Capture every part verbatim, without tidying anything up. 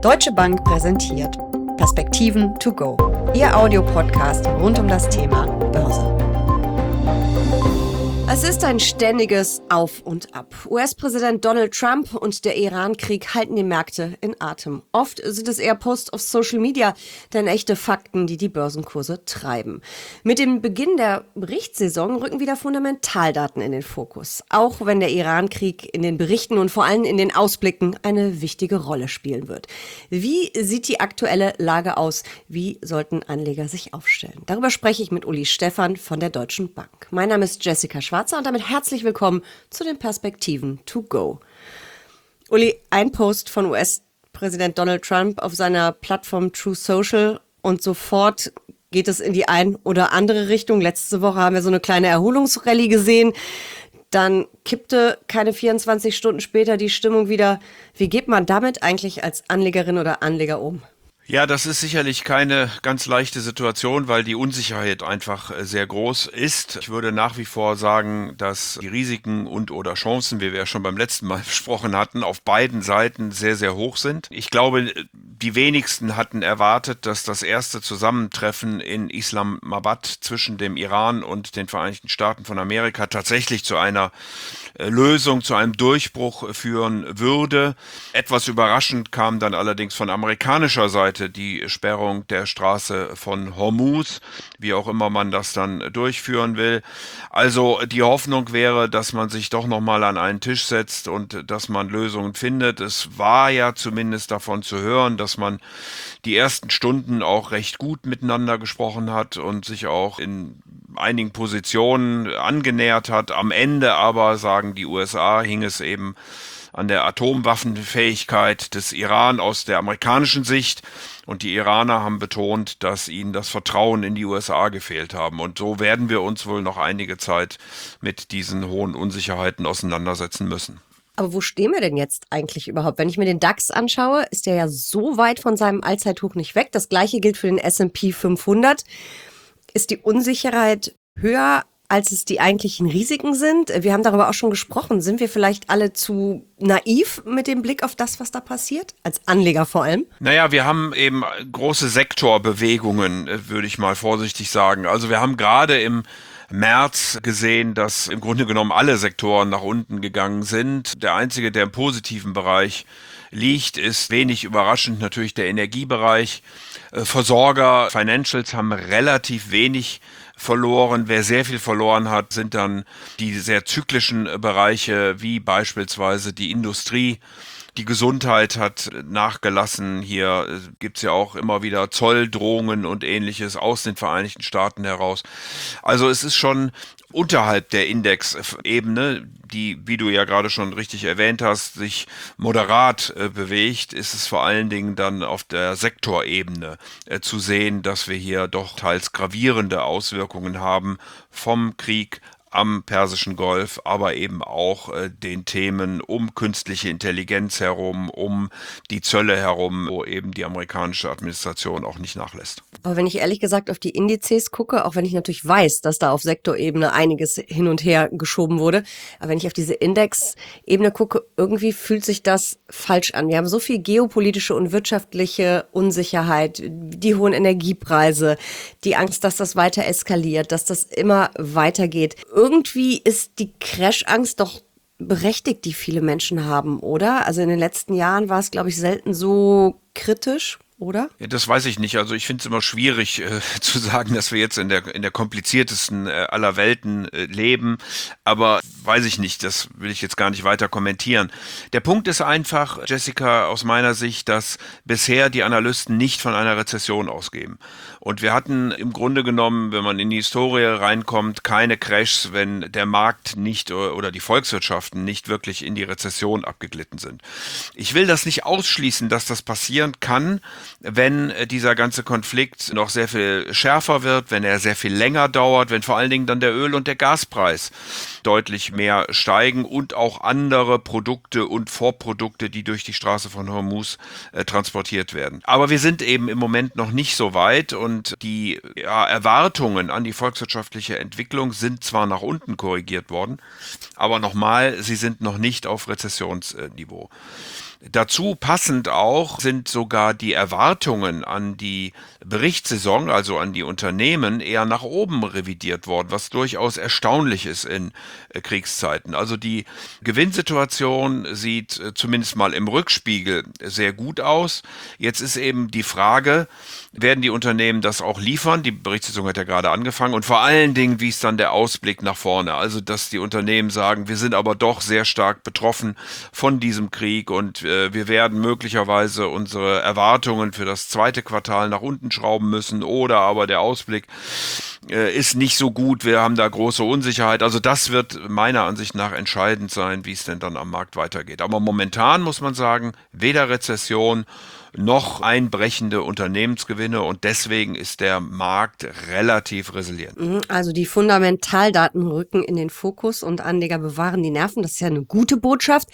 Deutsche Bank präsentiert Perspektiven to go, Ihr Audiopodcast rund um das Thema Börse. Es ist ein ständiges Auf und Ab. U S-Präsident Donald Trump und der Iran-Krieg halten die Märkte in Atem. Oft sind es eher Posts auf Social Media, denn echte Fakten, die die Börsenkurse treiben. Mit dem Beginn der Berichtssaison rücken wieder Fundamentaldaten in den Fokus. Auch wenn der Iran-Krieg in den Berichten und vor allem in den Ausblicken eine wichtige Rolle spielen wird. Wie sieht die aktuelle Lage aus? Wie sollten Anleger sich aufstellen? Darüber spreche ich mit Uli Stephan von der Deutschen Bank. Mein Name ist Jessica Schwarz. Und damit herzlich willkommen zu den Perspektiven to go. Uli, ein Post von U S-Präsident Donald Trump auf seiner Plattform Truth Social und sofort geht es in die ein oder andere Richtung. Letzte Woche haben wir so eine kleine Erholungsrallye gesehen. Dann kippte keine vierundzwanzig Stunden später die Stimmung wieder. Wie geht man damit eigentlich als Anlegerin oder Anleger um? Ja, das ist sicherlich keine ganz leichte Situation, weil die Unsicherheit einfach sehr groß ist. Ich würde nach wie vor sagen, dass die Risiken und oder Chancen, wie wir ja schon beim letzten Mal besprochen hatten, auf beiden Seiten sehr, sehr hoch sind. Ich glaube, die wenigsten hatten erwartet, dass das erste Zusammentreffen in Islamabad zwischen dem Iran und den Vereinigten Staaten von Amerika tatsächlich zu einer Lösung, zu einem Durchbruch führen würde. Etwas überraschend kam dann allerdings von amerikanischer Seite die Sperrung der Straße von Hormuz, wie auch immer man das dann durchführen will. Also die Hoffnung wäre, dass man sich doch nochmal an einen Tisch setzt und dass man Lösungen findet. Es war ja zumindest davon zu hören, dass man die ersten Stunden auch recht gut miteinander gesprochen hat und sich auch in einigen Positionen angenähert hat. Am Ende aber, sagen die U S A, hing es eben an der Atomwaffenfähigkeit des Iran aus der amerikanischen Sicht. Und die Iraner haben betont, dass ihnen das Vertrauen in die U S A gefehlt haben. Und so werden wir uns wohl noch einige Zeit mit diesen hohen Unsicherheiten auseinandersetzen müssen. Aber wo stehen wir denn jetzt eigentlich überhaupt? Wenn ich mir den DAX anschaue, ist der ja so weit von seinem Allzeithoch nicht weg. Das gleiche gilt für den S und P fünfhundert. Ist die Unsicherheit höher, als es die eigentlichen Risiken sind? Wir haben darüber auch schon gesprochen. Sind wir vielleicht alle zu naiv mit dem Blick auf das, was da passiert? Als Anleger vor allem? Naja, wir haben eben große Sektorbewegungen, würde ich mal vorsichtig sagen. Also wir haben gerade im März gesehen, dass im Grunde genommen alle Sektoren nach unten gegangen sind. Der einzige, der im positiven Bereich liegt, ist wenig überraschend natürlich der Energiebereich. Versorger, Financials haben relativ wenig verloren. Wer sehr viel verloren hat, sind dann die sehr zyklischen Bereiche, wie beispielsweise die Industrie. Die Gesundheit hat nachgelassen. Hier gibt's ja auch immer wieder Zolldrohungen und Ähnliches aus den Vereinigten Staaten heraus. Also es ist schon unterhalb der Indexebene, die, wie du ja gerade schon richtig erwähnt hast, sich moderat äh, bewegt, ist es vor allen Dingen dann auf der Sektorebene äh, zu sehen, dass wir hier doch teils gravierende Auswirkungen haben vom Krieg am Persischen Golf, aber eben auch äh, den Themen um künstliche Intelligenz herum, um die Zölle herum, wo eben die amerikanische Administration auch nicht nachlässt. Aber wenn ich ehrlich gesagt auf die Indizes gucke, auch wenn ich natürlich weiß, dass da auf Sektorebene einiges hin und her geschoben wurde, aber wenn ich auf diese Indexebene gucke, irgendwie fühlt sich das falsch an. Wir haben so viel geopolitische und wirtschaftliche Unsicherheit, die hohen Energiepreise, die Angst, dass das weiter eskaliert, dass das immer weitergeht. Irgendwie ist die Crashangst doch berechtigt, die viele Menschen haben, oder? Also in den letzten Jahren war es, glaube ich, selten so kritisch, oder? Ja, das weiß ich nicht. Also ich finde es immer schwierig äh, zu sagen, dass wir jetzt in der in der kompliziertesten äh, aller Welten äh, leben. Aber weiß ich nicht, das will ich jetzt gar nicht weiter kommentieren. Der Punkt ist einfach, Jessica, aus meiner Sicht, dass bisher die Analysten nicht von einer Rezession ausgehen. Und wir hatten im Grunde genommen, wenn man in die Historie reinkommt, keine Crashs, wenn der Markt nicht oder die Volkswirtschaften nicht wirklich in die Rezession abgeglitten sind. Ich will das nicht ausschließen, dass das passieren kann, wenn dieser ganze Konflikt noch sehr viel schärfer wird, wenn er sehr viel länger dauert, wenn vor allen Dingen dann der Öl- und der Gaspreis deutlich mehr steigen und auch andere Produkte und Vorprodukte, die durch die Straße von Hormuz äh, transportiert werden. Aber wir sind eben im Moment noch nicht so weit und die ja, Erwartungen an die volkswirtschaftliche Entwicklung sind zwar nach unten korrigiert worden, aber nochmal, sie sind noch nicht auf Rezessionsniveau. Dazu passend auch sind sogar die Erwartungen an die Berichtssaison, also an die Unternehmen, eher nach oben revidiert worden, was durchaus erstaunlich ist in äh, Kriegszeiten. Also die Gewinnsituation sieht äh, zumindest mal im Rückspiegel sehr gut aus. Jetzt ist eben die Frage, werden die Unternehmen das auch liefern? Die Berichtssaison hat ja gerade angefangen und vor allen Dingen, wie ist dann der Ausblick nach vorne? Also, dass die Unternehmen sagen, wir sind aber doch sehr stark betroffen von diesem Krieg und äh, wir werden möglicherweise unsere Erwartungen für das zweite Quartal nach unten schrauben müssen oder aber der Ausblick äh, ist nicht so gut, wir haben da große Unsicherheit. Also das wird meiner Ansicht nach entscheidend sein, wie es denn dann am Markt weitergeht. Aber momentan muss man sagen, weder Rezession noch einbrechende Unternehmensgewinne und deswegen ist der Markt relativ resilient. Also die Fundamentaldaten rücken in den Fokus und Anleger bewahren die Nerven. Das ist ja eine gute Botschaft.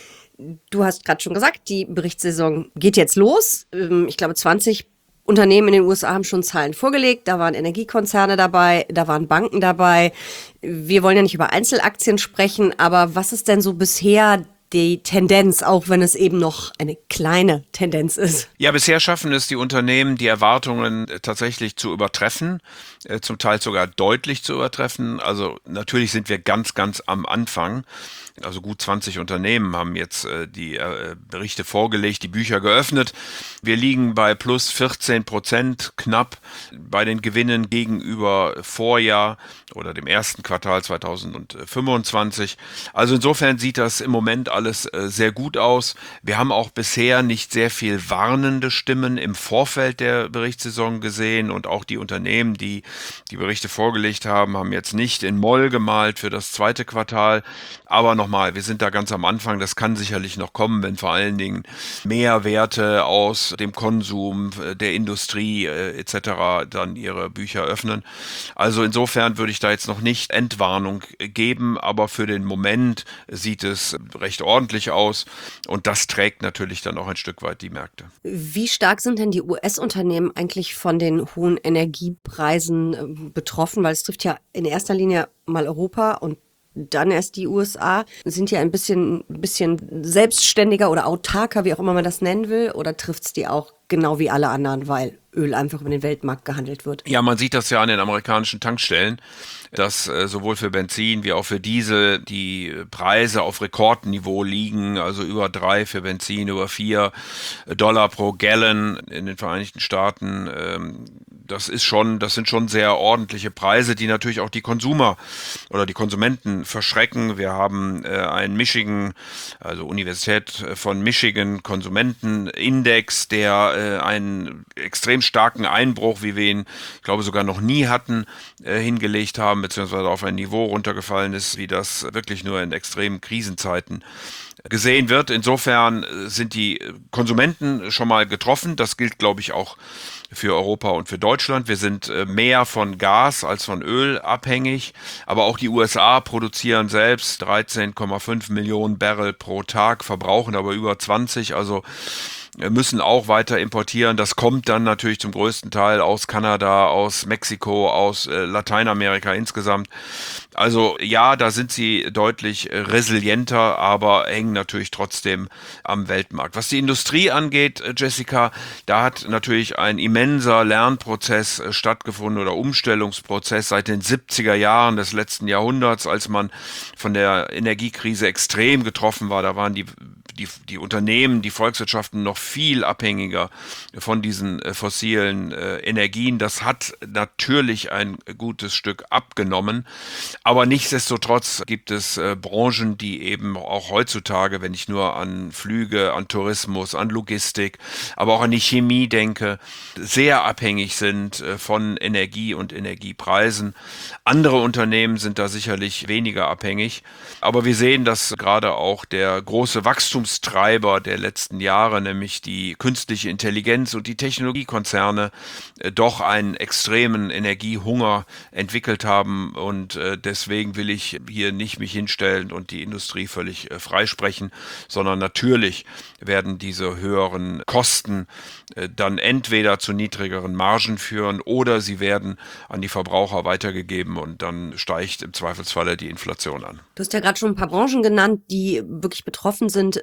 Du hast gerade schon gesagt, die Berichtssaison geht jetzt los. Ich glaube, zwanzig Unternehmen in den U S A haben schon Zahlen vorgelegt. Da waren Energiekonzerne dabei, da waren Banken dabei. Wir wollen ja nicht über Einzelaktien sprechen, aber was ist denn so bisher die Tendenz, auch wenn es eben noch eine kleine Tendenz ist? Ja, bisher schaffen es die Unternehmen, die Erwartungen tatsächlich zu übertreffen, äh, zum Teil sogar deutlich zu übertreffen. Also natürlich sind wir ganz, ganz am Anfang. Also gut zwanzig Unternehmen haben jetzt äh, die äh, Berichte vorgelegt, die Bücher geöffnet. Wir liegen bei plus vierzehn Prozent knapp bei den Gewinnen gegenüber Vorjahr oder dem ersten Quartal zweitausendfünfundzwanzig. Also insofern sieht das im Moment alles äh, sehr gut aus. Wir haben auch bisher nicht sehr viel warnende Stimmen im Vorfeld der Berichtssaison gesehen und auch die Unternehmen, die die Berichte vorgelegt haben, haben jetzt nicht in Moll gemalt für das zweite Quartal. Aber nochmal, wir sind da ganz am Anfang. Das kann sicherlich noch kommen, wenn vor allen Dingen Mehrwerte aus dem Konsum, der Industrie äh, et cetera dann ihre Bücher öffnen. Also insofern würde ich da jetzt noch nicht Entwarnung geben, aber für den Moment sieht es recht ordentlich aus und das trägt natürlich dann auch ein Stück weit die Märkte. Wie stark sind denn die U S-Unternehmen eigentlich von den hohen Energiepreisen betroffen? Weil es trifft ja in erster Linie mal Europa und dann erst die U S A. Sind ja ein bisschen, bisschen selbstständiger oder autarker, wie auch immer man das nennen will, oder trifft es die auch genau wie alle anderen, weil Öl einfach über den Weltmarkt gehandelt wird? Ja, man sieht das ja an den amerikanischen Tankstellen, dass äh, sowohl für Benzin wie auch für Diesel die Preise auf Rekordniveau liegen, also über drei für Benzin, über vier Dollar pro Gallon in den Vereinigten Staaten. Ähm, das ist schon, das sind schon sehr ordentliche Preise, die natürlich auch die Konsumer oder die Konsumenten verschrecken. Wir haben äh, einen Michigan, also Universität von Michigan Konsumentenindex, der äh, einen extrem starken Einbruch, wie wir ihn, ich glaube, sogar noch nie hatten, äh, hingelegt haben, beziehungsweise auf ein Niveau runtergefallen ist, wie das wirklich nur in extremen Krisenzeiten gesehen wird. Insofern sind die Konsumenten schon mal getroffen. Das gilt, glaube ich, auch für Europa und für Deutschland. Wir sind mehr von Gas als von Öl abhängig. Aber auch die U S A produzieren selbst dreizehn Komma fünf Millionen Barrel pro Tag, verbrauchen aber über zwanzig. Also müssen auch weiter importieren. Das kommt dann natürlich zum größten Teil aus Kanada, aus Mexiko, aus äh, Lateinamerika insgesamt. Also ja, da sind sie deutlich äh, resilienter, aber hängen natürlich trotzdem am Weltmarkt. Was die Industrie angeht, äh, Jessica, da hat natürlich ein immenser Lernprozess äh, stattgefunden oder Umstellungsprozess seit den siebziger Jahren des letzten Jahrhunderts, als man von der Energiekrise extrem getroffen war. Da waren die Die, die Unternehmen, die Volkswirtschaften noch viel abhängiger von diesen äh, fossilen äh, Energien. Das hat natürlich ein gutes Stück abgenommen. Aber nichtsdestotrotz gibt es äh, Branchen, die eben auch heutzutage, wenn ich nur an Flüge, an Tourismus, an Logistik, aber auch an die Chemie denke, sehr abhängig sind äh, von Energie und Energiepreisen. Andere Unternehmen sind da sicherlich weniger abhängig. Aber wir sehen, dass gerade auch der große Wachstum Treiber der letzten Jahre, nämlich die künstliche Intelligenz und die Technologiekonzerne, äh, doch einen extremen Energiehunger entwickelt haben und äh, deswegen will ich hier nicht mich hinstellen und die Industrie völlig äh, freisprechen, sondern natürlich werden diese höheren Kosten äh, dann entweder zu niedrigeren Margen führen oder sie werden an die Verbraucher weitergegeben und dann steigt im Zweifelsfalle die Inflation an. Du hast ja gerade schon ein paar Branchen genannt, die wirklich betroffen sind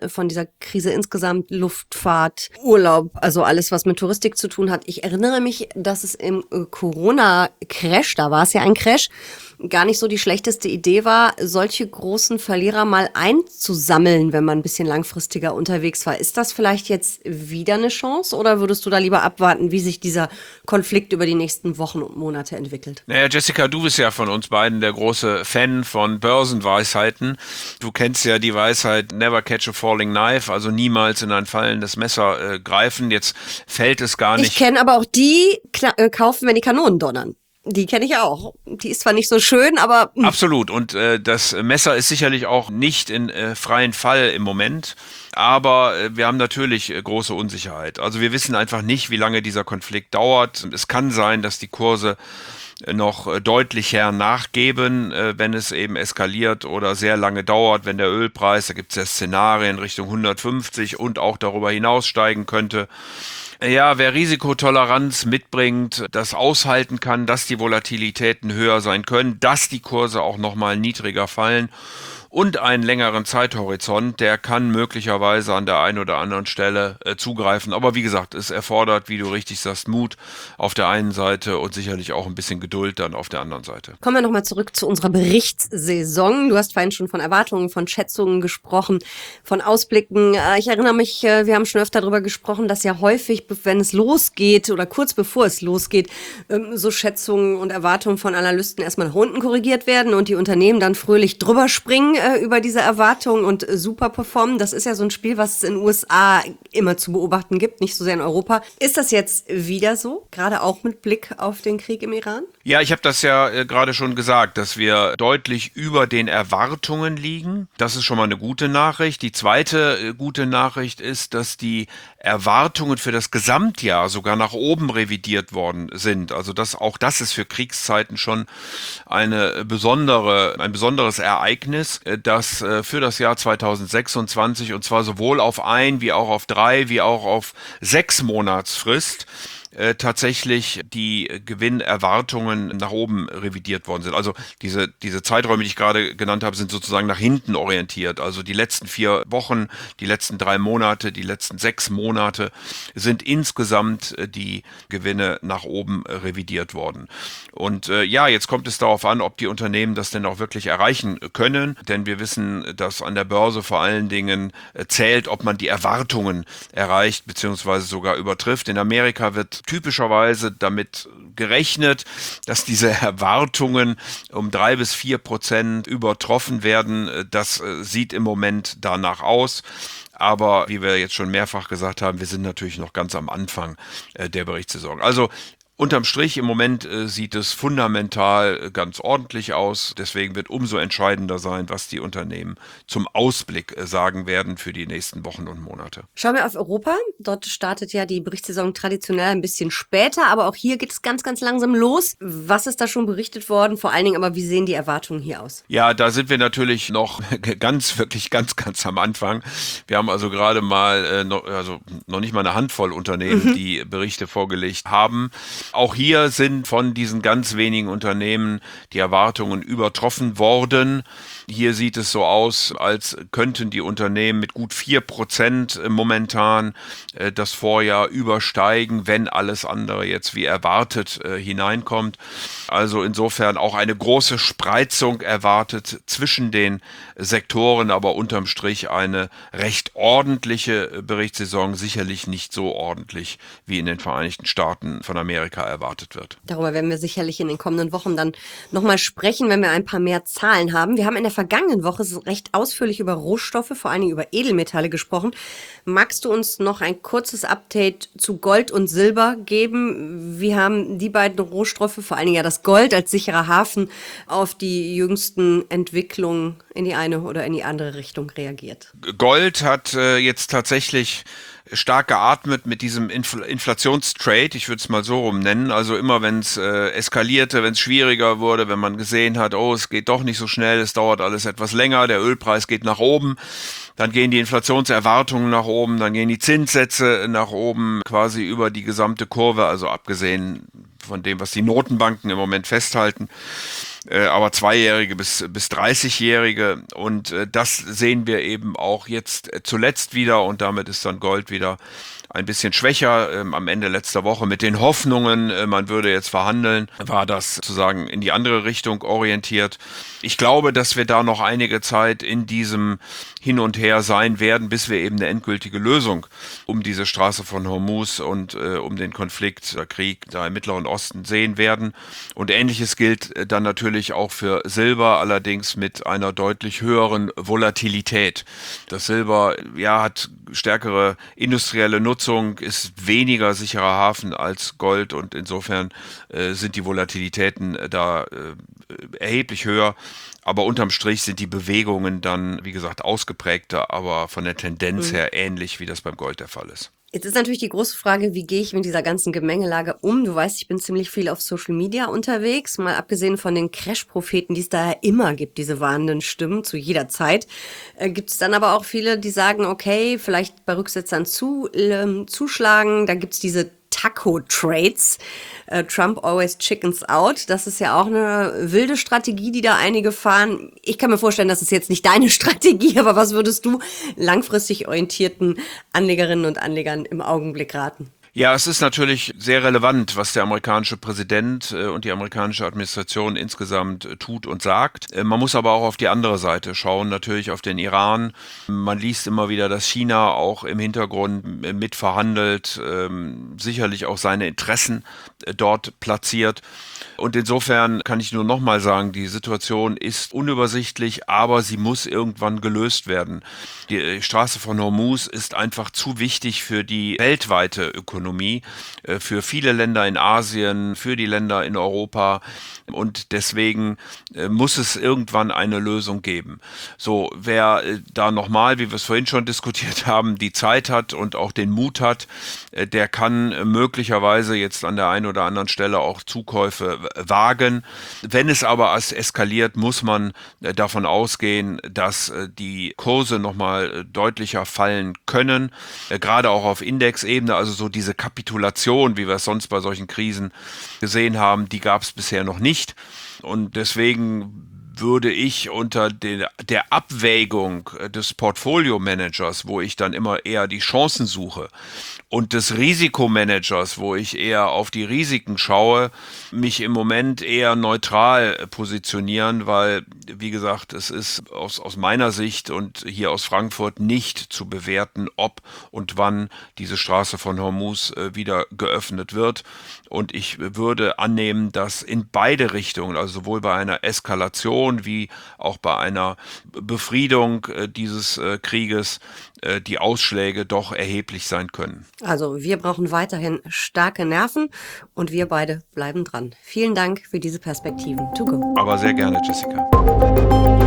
von dieser Krise insgesamt, Luftfahrt, Urlaub, also alles, was mit Touristik zu tun hat. Ich erinnere mich, dass es im Corona-Crash, da war es ja ein Crash, gar nicht so die schlechteste Idee war, solche großen Verlierer mal einzusammeln, wenn man ein bisschen langfristiger unterwegs war. Ist das vielleicht jetzt wieder eine Chance oder würdest du da lieber abwarten, wie sich dieser Konflikt über die nächsten Wochen und Monate entwickelt? Naja, Jessica, du bist ja von uns beiden der große Fan von Börsenweisheiten. Du kennst ja die Weisheit, never catch a falling knife, also niemals in ein fallendes Messer äh, greifen. Jetzt fällt es gar nicht. Ich kenne aber auch die kla- äh, kaufen, wenn die Kanonen donnern. Die kenne ich auch. Die ist zwar nicht so schön, aber... Mh. Absolut. Und äh, das Messer ist sicherlich auch nicht in äh, freien Fall im Moment. Aber äh, wir haben natürlich äh, große Unsicherheit. Also wir wissen einfach nicht, wie lange dieser Konflikt dauert. Es kann sein, dass die Kurse äh, noch äh, deutlicher nachgeben, äh, wenn es eben eskaliert oder sehr lange dauert, wenn der Ölpreis, da gibt es ja Szenarien Richtung hundertfünfzig und auch darüber hinaus steigen könnte. Ja, wer Risikotoleranz mitbringt, das aushalten kann, dass die Volatilitäten höher sein können, dass die Kurse auch nochmal niedriger fallen und einen längeren Zeithorizont, der kann möglicherweise an der einen oder anderen Stelle äh, zugreifen. Aber wie gesagt, es erfordert, wie du richtig sagst, Mut auf der einen Seite und sicherlich auch ein bisschen Geduld dann auf der anderen Seite. Kommen wir nochmal zurück zu unserer Berichtssaison. Du hast vorhin schon von Erwartungen, von Schätzungen gesprochen, von Ausblicken. Ich erinnere mich, wir haben schon öfter darüber gesprochen, dass ja häufig, wenn es losgeht oder kurz bevor es losgeht, so Schätzungen und Erwartungen von Analysten erstmal nach unten korrigiert werden und die Unternehmen dann fröhlich drüber springen über diese Erwartungen und super performen. Das ist ja so ein Spiel, was es in den U S A immer zu beobachten gibt, nicht so sehr in Europa. Ist das jetzt wieder so, gerade auch mit Blick auf den Krieg im Iran? Ja, ich habe das ja äh, gerade schon gesagt, dass wir deutlich über den Erwartungen liegen. Das ist schon mal eine gute Nachricht. Die zweite äh, gute Nachricht ist, dass die Erwartungen für das Gesamtjahr sogar nach oben revidiert worden sind. Also das, auch das ist für Kriegszeiten schon eine besondere, ein besonderes Ereignis, dass äh, für das Jahr zweitausendsechsundzwanzig und zwar sowohl auf ein, wie auch auf drei, wie auch auf sechs Monatsfrist äh, tatsächlich die Gewinnerwartungen nach oben revidiert worden sind. Also diese, diese Zeiträume, die ich gerade genannt habe, sind sozusagen nach hinten orientiert. Also die letzten vier Wochen, die letzten drei Monate, die letzten sechs Monate sind insgesamt äh, die Gewinne nach oben äh, revidiert worden. Und äh, ja, jetzt kommt es darauf an, ob die Unternehmen das denn auch wirklich erreichen können. Denn wir wissen, dass an der Börse vor allen Dingen äh, zählt, ob man die Erwartungen erreicht bzw. sogar übertrifft. In Amerika wird typischerweise damit gerechnet, dass diese Erwartungen um drei bis vier Prozent übertroffen werden. Das äh, sieht im Moment danach aus. Aber wie wir jetzt schon mehrfach gesagt haben, wir sind natürlich noch ganz am Anfang äh, der Berichtssaison. Also unterm Strich im Moment äh, sieht es fundamental äh, ganz ordentlich aus. Deswegen wird umso entscheidender sein, was die Unternehmen zum Ausblick äh, sagen werden für die nächsten Wochen und Monate. Schauen wir auf Europa. Dort startet ja die Berichtssaison traditionell ein bisschen später, aber auch hier geht es ganz, ganz langsam los. Was ist da schon berichtet worden? Vor allen Dingen aber, wie sehen die Erwartungen hier aus? Ja, da sind wir natürlich noch ganz, wirklich ganz, ganz am Anfang. Wir haben also gerade mal, äh, noch, also noch nicht mal eine Handvoll Unternehmen, mhm. die Berichte vorgelegt haben. Auch hier sind von diesen ganz wenigen Unternehmen die Erwartungen übertroffen worden. Hier sieht es so aus, als könnten die Unternehmen mit gut vier Prozent momentan äh, das Vorjahr übersteigen, wenn alles andere jetzt wie erwartet äh, hineinkommt. Also insofern auch eine große Spreizung erwartet zwischen den Sektoren, aber unterm Strich eine recht ordentliche Berichtssaison, sicherlich nicht so ordentlich wie in den Vereinigten Staaten von Amerika erwartet wird. Darüber werden wir sicherlich in den kommenden Wochen dann nochmal sprechen, wenn wir ein paar mehr Zahlen haben. Wir haben in der vergangenen Woche recht ausführlich über Rohstoffe, vor allen Dingen über Edelmetalle gesprochen. Magst du uns noch ein kurzes Update zu Gold und Silber geben? Wie haben die beiden Rohstoffe, vor allen Dingen ja das Gold als sicherer Hafen, auf die jüngsten Entwicklungen in die eine oder in die andere Richtung reagiert? Gold hat äh, jetzt tatsächlich stark geatmet mit diesem Infl- Inflationstrade, ich würde es mal so rum nennen. Also immer wenn es äh, eskalierte, wenn es schwieriger wurde, wenn man gesehen hat, oh, es geht doch nicht so schnell, es dauert alles etwas länger, der Ölpreis geht nach oben, dann gehen die Inflationserwartungen nach oben, dann gehen die Zinssätze nach oben, quasi über die gesamte Kurve, also abgesehen von dem, was die Notenbanken im Moment festhalten. äh, aber Zweijährige bis, bis dreißigjährige. Und äh, das sehen wir eben auch jetzt äh, zuletzt wieder und damit ist dann Gold wieder ein bisschen schwächer. Ähm, am Ende letzter Woche mit den Hoffnungen, äh, man würde jetzt verhandeln, war das sozusagen in die andere Richtung orientiert. Ich glaube, dass wir da noch einige Zeit in diesem Hin und Her sein werden, bis wir eben eine endgültige Lösung um diese Straße von Hormuz und äh, um den Konflikt, der Krieg da im Mittleren Osten sehen werden. Und Ähnliches gilt äh, dann natürlich auch für Silber, allerdings mit einer deutlich höheren Volatilität. Das Silber, ja, hat stärkere industrielle Nutzung, ist weniger sicherer Hafen als Gold und insofern äh, sind die Volatilitäten äh, da äh, erheblich höher. Aber unterm Strich sind die Bewegungen dann, wie gesagt, ausgeprägter, aber von der Tendenz Mhm. her ähnlich, wie das beim Gold der Fall ist. Jetzt ist natürlich die große Frage, wie gehe ich mit dieser ganzen Gemengelage um? Du weißt, ich bin ziemlich viel auf Social Media unterwegs, mal abgesehen von den Crash-Propheten, die es da ja immer gibt, diese warnenden Stimmen zu jeder Zeit. Äh, gibt es dann aber auch viele, die sagen, okay, vielleicht bei Rücksetzern zu, ähm, zuschlagen. Da gibt's diese Taco-Trades. Äh, Trump always chickens out. Das ist ja auch eine wilde Strategie, die da einige fahren. Ich kann mir vorstellen, das ist jetzt nicht deine Strategie, aber was würdest du langfristig orientierten Anlegerinnen und Anlegern im Augenblick raten? Ja, es ist natürlich sehr relevant, was der amerikanische Präsident äh, und die amerikanische Administration insgesamt äh, tut und sagt. Äh, man muss aber auch auf die andere Seite schauen, natürlich auf den Iran. Man liest immer wieder, dass China auch im Hintergrund äh, mitverhandelt, ähm, sicherlich auch seine Interessen äh, dort platziert. Und insofern kann ich nur nochmal sagen, die Situation ist unübersichtlich, aber sie muss irgendwann gelöst werden. Die Straße von Hormuz ist einfach zu wichtig für die weltweite Ökonomie, für viele Länder in Asien, für die Länder in Europa. Und deswegen muss es irgendwann eine Lösung geben. So, wer da nochmal, wie wir es vorhin schon diskutiert haben, die Zeit hat und auch den Mut hat, der kann möglicherweise jetzt an der einen oder anderen Stelle auch Zukäufe wagen. Wenn es aber eskaliert, muss man davon ausgehen, dass die Kurse nochmal deutlicher fallen können, gerade auch auf Indexebene, also so diese Kapitulation, wie wir es sonst bei solchen Krisen gesehen haben, die gab es bisher noch nicht. Und deswegen würde ich unter der, der Abwägung des Portfolio-Managers, wo ich dann immer eher die Chancen suche, und des Risikomanagers, wo ich eher auf die Risiken schaue, mich im Moment eher neutral positionieren, weil, wie gesagt, es ist aus, aus meiner Sicht und hier aus Frankfurt nicht zu bewerten, ob und wann diese Straße von Hormuz äh, wieder geöffnet wird. Und ich würde annehmen, dass in beide Richtungen, also sowohl bei einer Eskalation wie auch bei einer Befriedung äh, dieses äh, Krieges, äh, die Ausschläge doch erheblich sein können. Also wir brauchen weiterhin starke Nerven und wir beide bleiben dran. Vielen Dank für diese Perspektiven. To go. Aber sehr gerne, Jessica.